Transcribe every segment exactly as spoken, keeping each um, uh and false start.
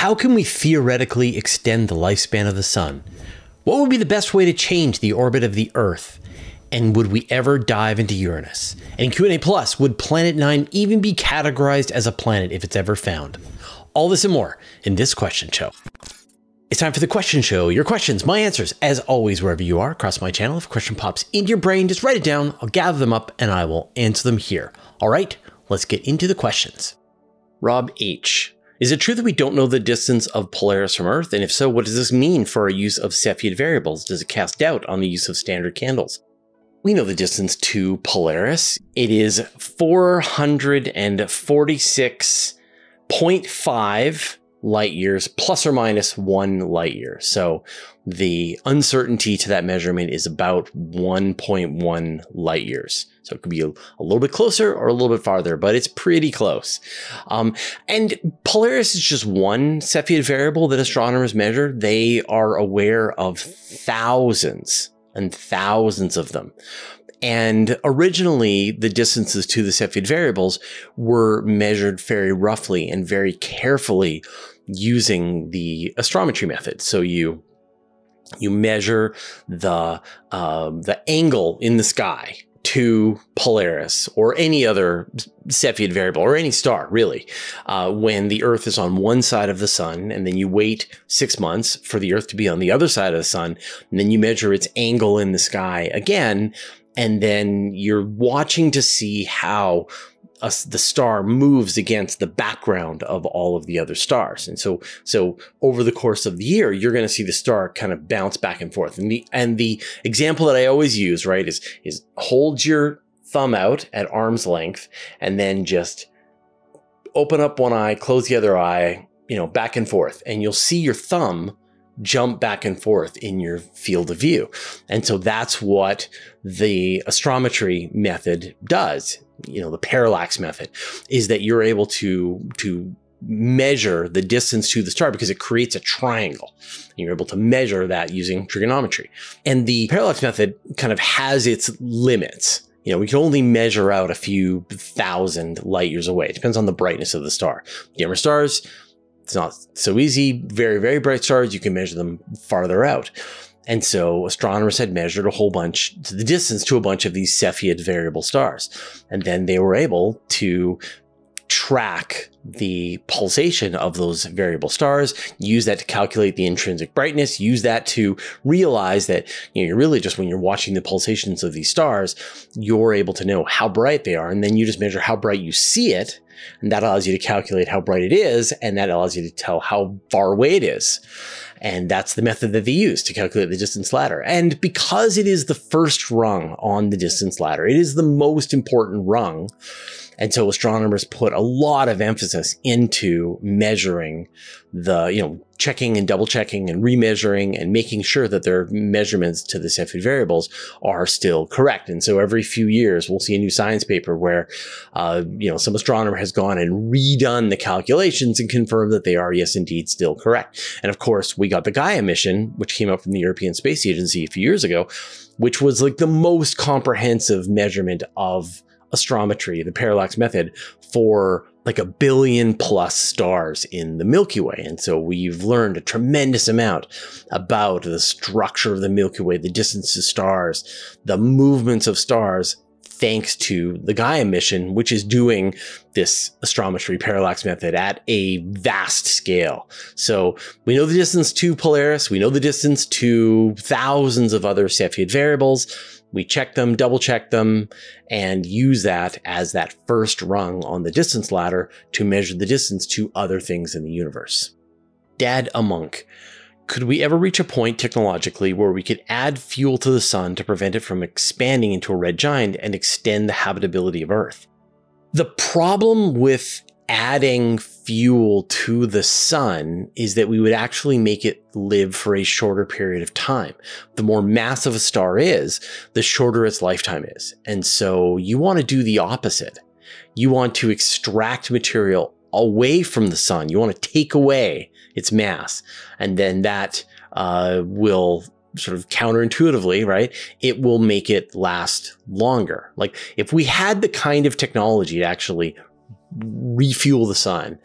How can we theoretically extend the lifespan of the sun? What would be the best way to change the orbit of the Earth? And would we ever dive into Uranus? And in Q and A Plus, would Planet Nine even be categorized as a planet if it's ever found? All this and more in this question show. It's time for the question show. Your questions, my answers, as always, wherever you are across my channel. If a question pops into your brain, just write it down. I'll gather them up and I will answer them here. All right, let's get into the questions. Rob H. Is it true that we don't know the distance of Polaris from Earth? And if so, what does this mean for our use of Cepheid variables? Does it cast doubt on the use of standard candles? We know the distance to Polaris. It is four hundred forty-six point five light years plus or minus one light year. So the uncertainty to that measurement is about one point one light years. So it could be a, a little bit closer or a little bit farther, but it's pretty close. Um, and Polaris is just one Cepheid variable that astronomers measure. They are aware of thousands and thousands of them. And originally, the distances to the Cepheid variables were measured very roughly and very carefully using the astrometry method. So you you measure the uh, the angle in the sky to Polaris or any other Cepheid variable or any star, really, uh, when the Earth is on one side of the sun, and then you wait six months for the Earth to be on the other side of the sun, and then you measure its angle in the sky again, and then you're watching to see how a, the star moves against the background of all of the other stars. And so, so over the course of the year, you're going to see the star kind of bounce back and forth. And the, and the example that I always use, right, is, is hold your thumb out at arm's length and then just open up one eye, close the other eye, you know, back and forth. And you'll see your thumb jump back and forth in your field of view. And so that's what the astrometry method does. You know, the parallax method is that you're able to, to measure the distance to the star because it creates a triangle. And you're able to measure that using trigonometry. And the parallax method kind of has its limits. You know, we can only measure out a few thousand light years away. It depends on the brightness of the star. Dimmer stars, it's not so easy. Very, very bright stars, you can measure them farther out. And so astronomers had measured a whole bunch to the distance to a bunch of these Cepheid variable stars. And then they were able to track the pulsation of those variable stars, use that to calculate the intrinsic brightness, use that to realize that, you know, you're really just, when you're watching the pulsations of these stars, you're able to know how bright they are. And then you just measure how bright you see it. And that allows you to calculate how bright it is. And that allows you to tell how far away it is. And that's the method that they use to calculate the distance ladder. And because it is the first rung on the distance ladder, it is the most important rung. And so astronomers put a lot of emphasis into measuring the, you know, checking and double checking and remeasuring and making sure that their measurements to the Cepheid variables are still correct. And so every few years, we'll see a new science paper where, uh, you know, some astronomer has gone and redone the calculations and confirmed that they are, yes, indeed, still correct. And of course, we got the Gaia mission, which came out from the European Space Agency a few years ago, which was like the most comprehensive measurement of astrometry, the parallax method, for like a billion plus stars in the Milky Way. And so we've learned a tremendous amount about the structure of the Milky Way, the distance to stars, the movements of stars, thanks to the Gaia mission, which is doing this astrometry parallax method at a vast scale. So we know the distance to Polaris, we know the distance to thousands of other Cepheid variables. We check them, double check them, and use that as that first rung on the distance ladder to measure the distance to other things in the universe. Dad a Monk. Could we ever reach a point technologically where we could add fuel to the sun to prevent it from expanding into a red giant and extend the habitability of Earth? The problem with adding fuel to the sun is that we would actually make it live for a shorter period of time. The more massive a star is, the shorter its lifetime is. And so you want to do the opposite. You want to extract material away from the sun. You want to take away its mass. And then that uh, will sort of counterintuitively, right? It will make it last longer. Like if we had the kind of technology to actually refuel the sun,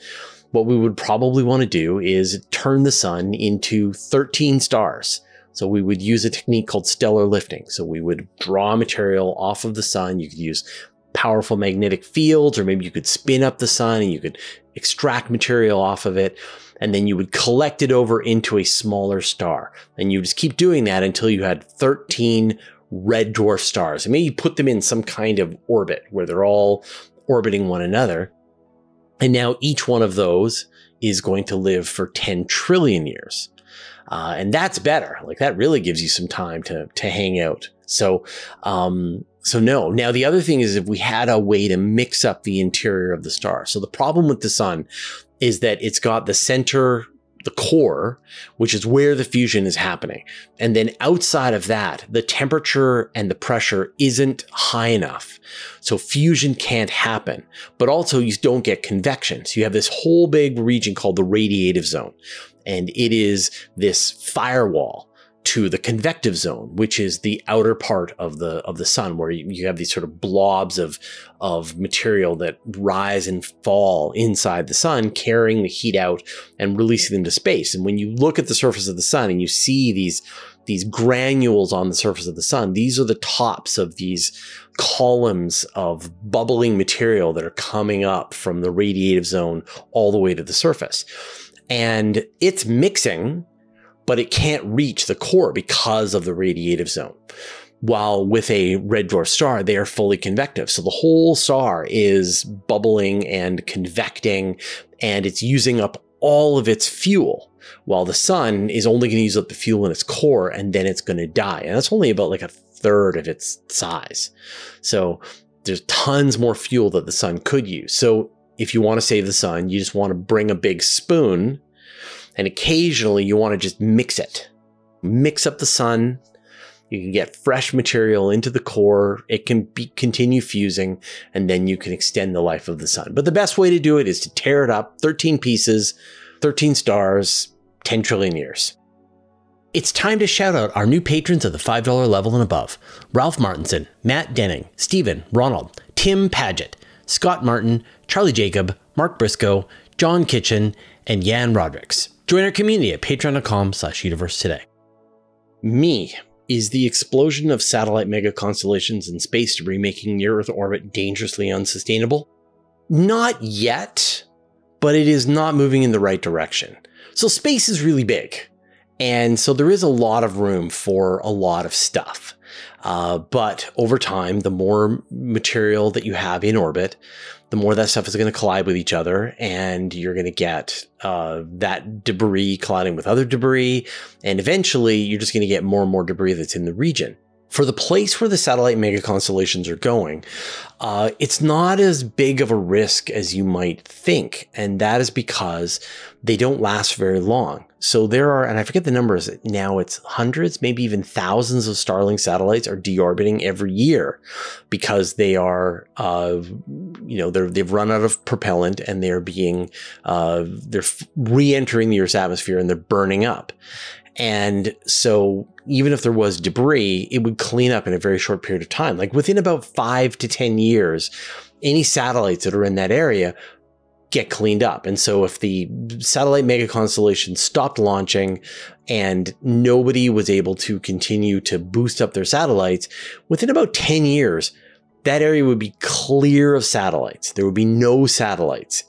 what we would probably want to do is turn the sun into thirteen stars. So we would use a technique called stellar lifting. So we would draw material off of the sun. You could use powerful magnetic fields, or maybe you could spin up the sun and you could extract material off of it. And then you would collect it over into a smaller star. And you just keep doing that until you had thirteen red dwarf stars. And maybe put them in some kind of orbit where they're all orbiting one another. And now each one of those is going to live for ten trillion years. Uh, and that's better. Like that really gives you some time to, to hang out. So, um, so no. Now the other thing is if we had a way to mix up the interior of the star. So the problem with the sun is that it's got the center, the core, which is where the fusion is happening. And then outside of that, the temperature and the pressure isn't high enough. So fusion can't happen, but also you don't get convection. So you have this whole big region called the radiative zone. And it is this firewall to the convective zone, which is the outer part of the of the sun, where you, you have these sort of blobs of, of material that rise and fall inside the sun, carrying the heat out and releasing them to space. And when you look at the surface of the sun and you see these, these granules on the surface of the sun, these are the tops of these columns of bubbling material that are coming up from the radiative zone all the way to the surface. And it's mixing, but it can't reach the core because of the radiative zone. While with a red dwarf star, they are fully convective. So the whole star is bubbling and convecting, and it's using up all of its fuel, while the sun is only going to use up the fuel in its core, and then it's going to die. And that's only about like a third of its size. So there's tons more fuel that the sun could use. So if you want to save the sun, you just want to bring a big spoon, and occasionally you want to just mix it. Mix up the sun. You can get fresh material into the core. It can be, continue fusing, and then you can extend the life of the sun. But the best way to do it is to tear it up, thirteen pieces, thirteen stars, ten trillion years. It's time to shout out our new patrons of the five dollar level and above. Ralph Martinson, Matt Denning, Stephen, Ronald, Tim Paget, Scott Martin, Charlie Jacob, Mark Briscoe, John Kitchen, and Jan Rodricks. Join our community at patreon.com slash universe today. Me is the explosion of satellite mega constellations and space debris making near-Earth orbit dangerously unsustainable? Not yet, but it is not moving in the right direction. So space is really big. And so there is a lot of room for a lot of stuff. Uh, but over time, the more material that you have in orbit, the more that stuff is going to collide with each other, and you're going to get uh, that debris colliding with other debris. And eventually, you're just going to get more and more debris that's in the region. For the place where the satellite mega constellations are going, uh, it's not as big of a risk as you might think. And that is because they don't last very long. So there are, and I forget the numbers now, it's hundreds, maybe even thousands of Starlink satellites are deorbiting every year because they are, uh, you know, they're, they've run out of propellant, and they're being, uh, they're re-entering the Earth's atmosphere, and they're burning up. And so even if there was debris, it would clean up in a very short period of time. Like within about five to ten years, any satellites that are in that area get cleaned up. And so if the satellite mega constellation stopped launching and nobody was able to continue to boost up their satellites, within about ten years, that area would be clear of satellites. There would be no satellites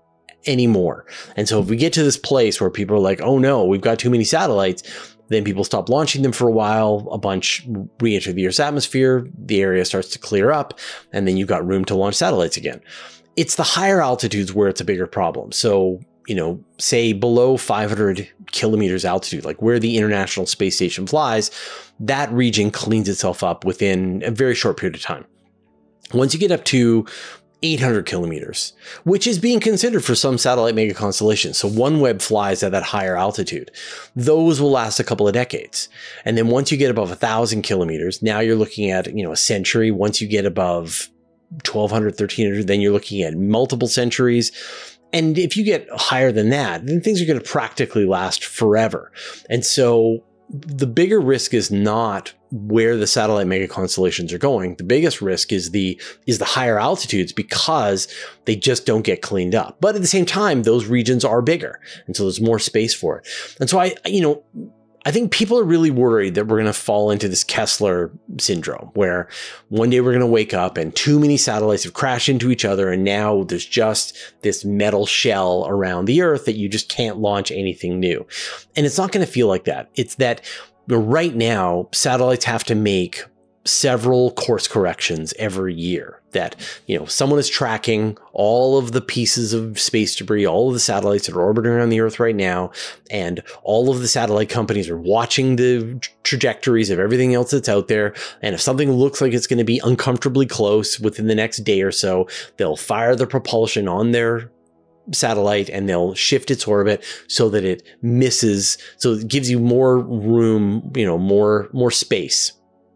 anymore. And so if we get to this place where people are like, oh no, we've got too many satellites, then people stop launching them for a while, a bunch re-enter the Earth's atmosphere, the area starts to clear up, and then you've got room to launch satellites again. It's the higher altitudes where it's a bigger problem. So, you know, say below five hundred kilometers altitude, like where the International Space Station flies, that region cleans itself up within a very short period of time. Once you get up to eight hundred kilometers, which is being considered for some satellite mega constellations. So OneWeb flies at that higher altitude. Those will last a couple of decades. And then once you get above a thousand kilometers, now you're looking at, you know, a century. Once you get above twelve hundred, thirteen hundred, then you're looking at multiple centuries. And if you get higher than that, then things are going to practically last forever. And so the bigger risk is not where the satellite mega constellations are going. The biggest risk is the is the higher altitudes, because they just don't get cleaned up. But at the same time, those regions are bigger, and so there's more space for it. And so I, you know, I think people are really worried that we're going to fall into this Kessler syndrome, where one day we're going to wake up and too many satellites have crashed into each other, and now there's just this metal shell around the Earth that you just can't launch anything new. And it's not going to feel like that. It's that right now, satellites have to make several course corrections every year. That, you know, someone is tracking all of the pieces of space debris, all of the satellites that are orbiting around the Earth right now, and all of the satellite companies are watching the trajectories of everything else that's out there. And if something looks like it's going to be uncomfortably close within the next day or so, they'll fire the propulsion on their satellite and they'll shift its orbit so that it misses, so it gives you more room, you know, more more space.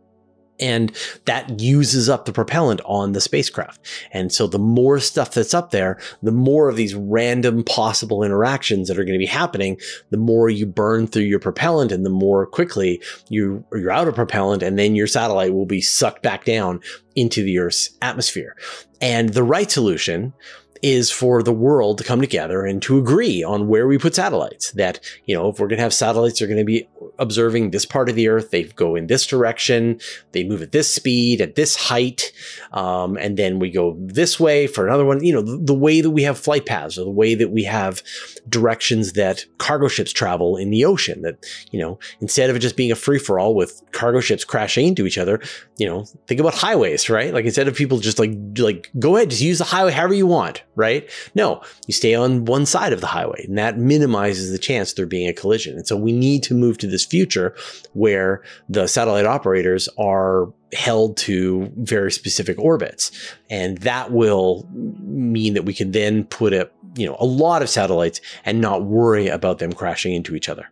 And that uses up the propellant on the spacecraft. And so the more stuff that's up there, the more of these random possible interactions that are going to be happening, the more you burn through your propellant, and the more quickly you, you're out of propellant, and then your satellite will be sucked back down into the Earth's atmosphere. And the right solution is for the world to come together and to agree on where we put satellites. That, you know, if we're going to have satellites, they're going to be observing this part of the Earth, they go in this direction, they move at this speed, at this height, um, and then we go this way for another one. You know, the, the way that we have flight paths, or the way that we have directions that cargo ships travel in the ocean. That, you know, instead of it just being a free-for-all with cargo ships crashing into each other, you know, think about highways, right? Like, instead of people just like, like go ahead, just use the highway however you want, right? No, you stay on one side of the highway, and that minimizes the chance of there being a collision. And so we need to move to this future where the satellite operators are held to very specific orbits. And that will mean that we can then put a, you know, a lot of satellites and not worry about them crashing into each other.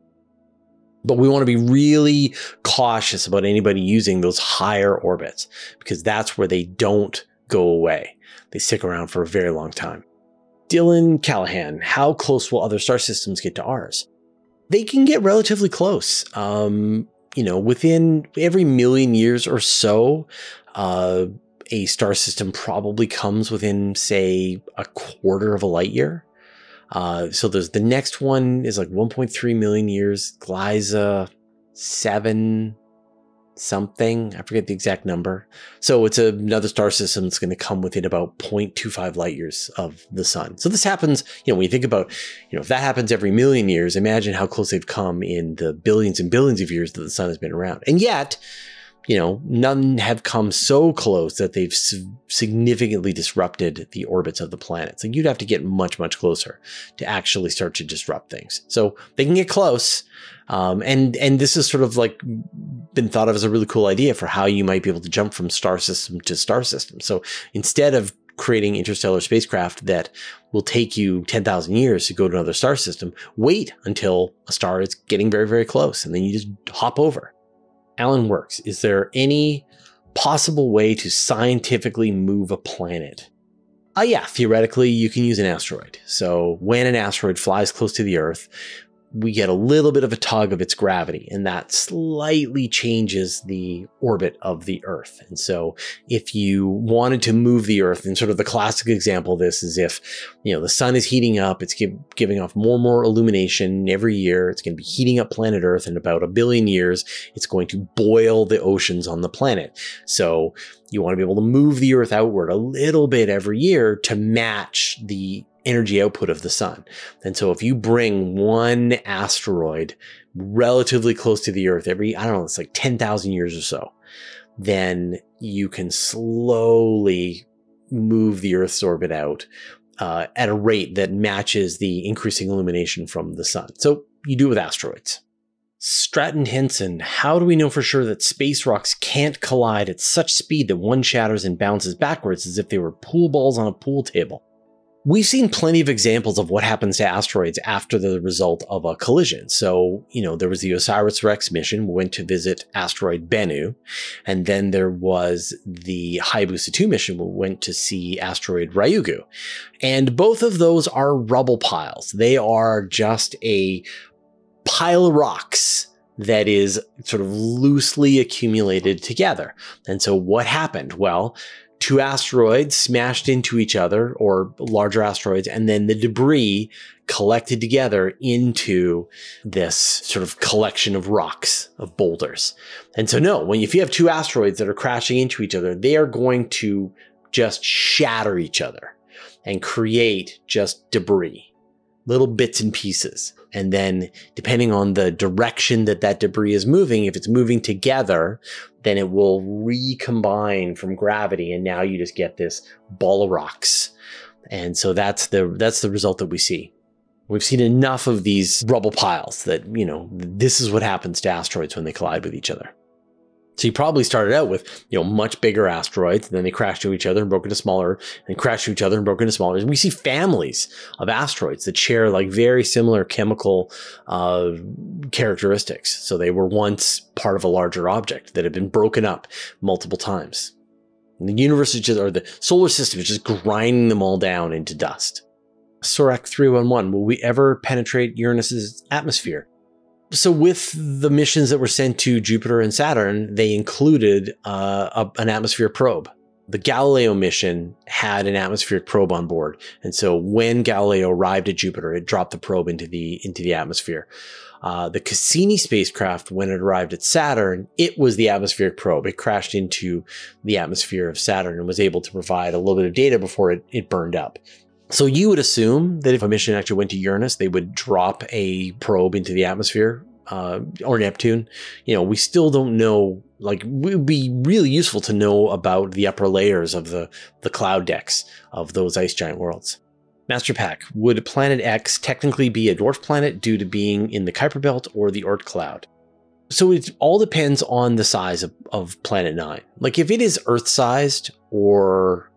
But we want to be really cautious about anybody using those higher orbits, because that's where they don't go away. They stick around for a very long time. Dylan Callahan, how close will other star systems get to ours? They can get relatively close. Um, you know, within every million years or so, uh, a star system probably comes within, say, a quarter of a light year. Uh, so there's the next one is like one point three million years, Gliese seven something. I forget the exact number. So it's another star system that's going to come within about zero point two five light years of the sun. So this happens, you know, when you think about, you know, if that happens every million years, imagine how close they've come in the billions and billions of years that the sun has been around. And yet, you know, none have come so close that they've significantly disrupted the orbits of the planets. Like, you'd have to get much, much closer to actually start to disrupt things. So they can get close. Um, and, and this is sort of like been thought of as a really cool idea for how you might be able to jump from star system to star system. So instead of creating interstellar spacecraft that will take you ten thousand years to go to another star system, wait until a star is getting very, very close, and then you just hop over. Alan Works, is there any possible way to scientifically move a planet? Uh, yeah, theoretically, you can use an asteroid. So when an asteroid flies close to the Earth, we get a little bit of a tug of its gravity, and that slightly changes the orbit of the Earth. And so if you wanted to move the Earth, and sort of the classic example of this is if, you know, the sun is heating up, it's give, giving off more and more illumination every year. It's going to be heating up planet Earth. In about a billion years, it's going to boil the oceans on the planet. So you want to be able to move the Earth outward a little bit every year to match the energy output of the sun. And so if you bring one asteroid relatively close to the Earth every, I don't know, it's like ten thousand years or so, then you can slowly move the Earth's orbit out uh, at a rate that matches the increasing illumination from the sun. So you do it with asteroids. Stratton Henson, how do we know for sure that space rocks can't collide at such speed that one shatters and bounces backwards as if they were pool balls on a pool table? We've seen plenty of examples of what happens to asteroids after the result of a collision. So, you know, there was the OSIRIS-REx mission, went to visit asteroid Bennu. And then there was the Hayabusa two mission, went to see asteroid Ryugu. And both of those are rubble piles. They are just a pile of rocks that is sort of loosely accumulated together. And so what happened? Well, two asteroids smashed into each other, or larger asteroids, and then the debris collected together into this sort of collection of rocks, of boulders. And so no, when if you have two asteroids that are crashing into each other, they are going to just shatter each other and create just debris, little bits and pieces. And then depending on the direction that that debris is moving, if it's moving together, then it will recombine from gravity. And now you just get this ball of rocks. And so that's the, that's the result that we see. We've seen enough of these rubble piles that, you know, this is what happens to asteroids when they collide with each other. So you probably started out with, you know, much bigger asteroids, and then they crash into each other and broke into smaller, and crash to each other and broke into smaller. And we see families of asteroids that share like very similar chemical uh, characteristics. So they were once part of a larger object that had been broken up multiple times. And the universe is just, or the solar system is just grinding them all down into dust. Sorek three one one, will we ever penetrate Uranus's atmosphere? So with the missions that were sent to Jupiter and Saturn, they included uh, a, an atmosphere probe. The Galileo mission had an atmospheric probe on board. And so when Galileo arrived at Jupiter, it dropped the probe into the, into the atmosphere. Uh, the Cassini spacecraft, when it arrived at Saturn, it was the atmospheric probe. It crashed into the atmosphere of Saturn and was able to provide a little bit of data before it, it burned up. So you would assume that if a mission actually went to Uranus, they would drop a probe into the atmosphere, uh, or Neptune. You know, we still don't know, like, it would be really useful to know about the upper layers of the, the cloud decks of those ice giant worlds. Master Pack, would Planet X technically be a dwarf planet due to being in the Kuiper Belt or the Oort cloud? So it all depends on the size of, of Planet Nine. Like, if it is Earth-sized or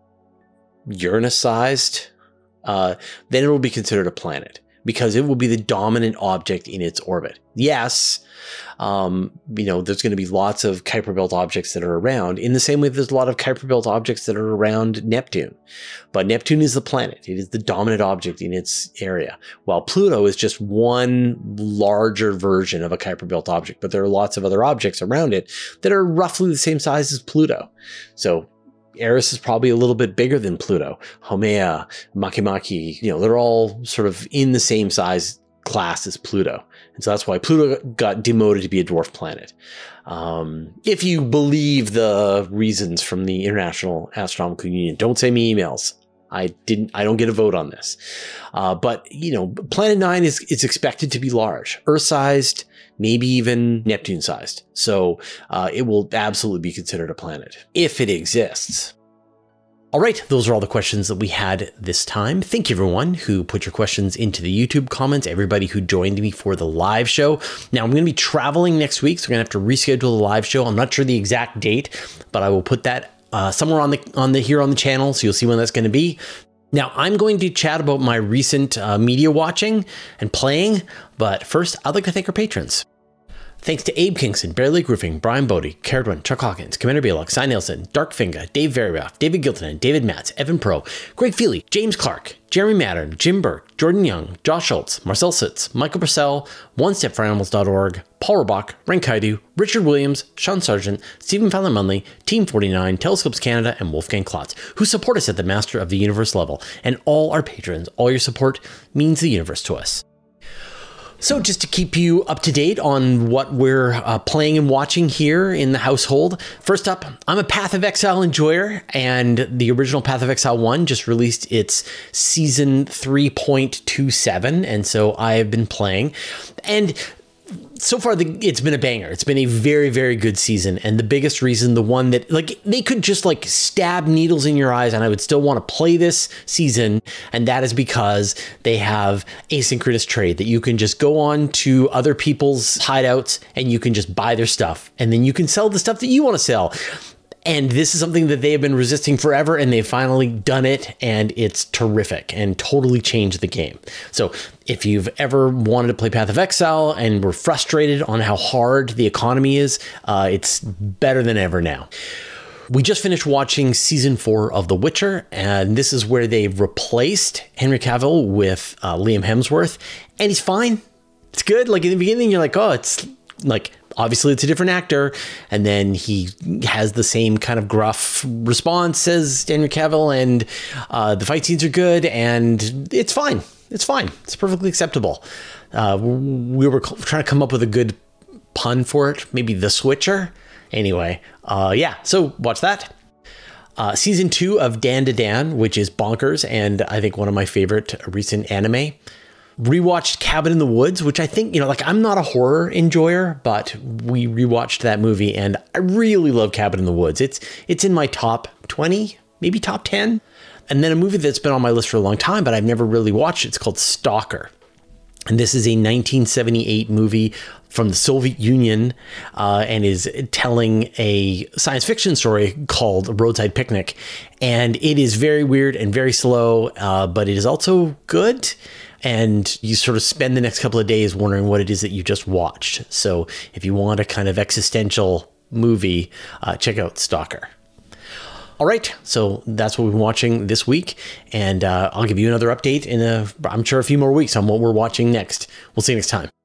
Uranus-sized, Uh, then it will be considered a planet because it will be the dominant object in its orbit. Yes, um, you know, there's going to be lots of Kuiper Belt objects that are around in the same way there's a lot of Kuiper Belt objects that are around Neptune. But Neptune is the planet. It is the dominant object in its area, while Pluto is just one larger version of a Kuiper Belt object. But there are lots of other objects around it that are roughly the same size as Pluto. So Eris is probably a little bit bigger than Pluto. Haumea, Makemake, you know, they're all sort of in the same size class as Pluto. And so that's why Pluto got demoted to be a dwarf planet. Um, if you believe the reasons from the International Astronomical Union, don't send me emails. I didn't, I don't get a vote on this. Uh, but, you know, Planet Nine is, is expected to be large, Earth-sized, maybe even Neptune-sized. So uh, it will absolutely be considered a planet if it exists. All right, those are all the questions that we had this time. Thank you, everyone who put your questions into the YouTube comments, everybody who joined me for the live show. Now, I'm going to be traveling next week, so we're going to have to reschedule the live show. I'm not sure the exact date, but I will put that uh, somewhere on the on the here on the channel, so you'll see when that's going to be. Now, I'm going to chat about my recent uh, media watching and playing, but first, I'd like to thank our patrons. Thanks to Abe Kingston, Bear Lake Roofing, Brian Bodie, Caradwin, Chuck Hawkins, Commander Balak, Cy Nielsen, Dark Finger, Dave Veriraff, David Giltonen, David Matz, Evan Pro, Greg Feely, James Clark, Jeremy Mattern, Jim Burke, Jordan Young, Josh Schultz, Marcel Sitz, Michael Purcell, one step for animals dot org, Paul Rabach, Renkaidu, Richard Williams, Sean Sargent, Stephen Fallon Munley, Team forty-nine, Telescopes Canada, and Wolfgang Klotz, who support us at the Master of the Universe level. And all our patrons, all your support means the universe to us. So just to keep you up to date on what we're uh, playing and watching here in the household, first up, I'm a Path of Exile enjoyer, and the original Path of Exile one just released its season three point two seven, and so I have been playing. And so far, the, it's been a banger. It's been a very, very good season. And the biggest reason, the one that, like, they could just, like, stab needles in your eyes and I would still want to play this season. And that is because they have asynchronous trade, that you can just go on to other people's hideouts and you can just buy their stuff. And then you can sell the stuff that you want to sell. And this is something that they have been resisting forever, and they've finally done it, and it's terrific and totally changed the game. So if you've ever wanted to play Path of Exile and were frustrated on how hard the economy is, uh, it's better than ever now. We just finished watching season four of The Witcher, and this is where they've replaced Henry Cavill with uh, Liam Hemsworth, and he's fine. It's good. Like in the beginning, you're like, oh, it's like, obviously it's a different actor, and then he has the same kind of gruff response as Henry Cavill, and uh, the fight scenes are good, and it's fine. It's fine. It's perfectly acceptable. Uh, we were trying to come up with a good pun for it, maybe The Switcher. Anyway, uh, yeah, so watch that. Uh, season two of Dan to Dan, which is bonkers, and I think one of my favorite recent anime. Rewatched Cabin in the Woods, which I think, you know, like, I'm not a horror enjoyer, but we rewatched that movie, and I really love Cabin in the Woods. It's it's in my top twenty, maybe top ten. And then a movie that's been on my list for a long time, but I've never really watched. It's called Stalker. And this is a nineteen seventy-eight movie from the Soviet Union, uh, and is telling a science fiction story called Roadside Picnic. And it is very weird and very slow, uh, but it is also good. And you sort of spend the next couple of days wondering what it is that you just watched. So if you want a kind of existential movie, uh, check out Stalker. All right, so that's what we've been watching this week, and uh, I'll give you another update in, a, I'm sure, a few more weeks on what we're watching next. We'll see you next time.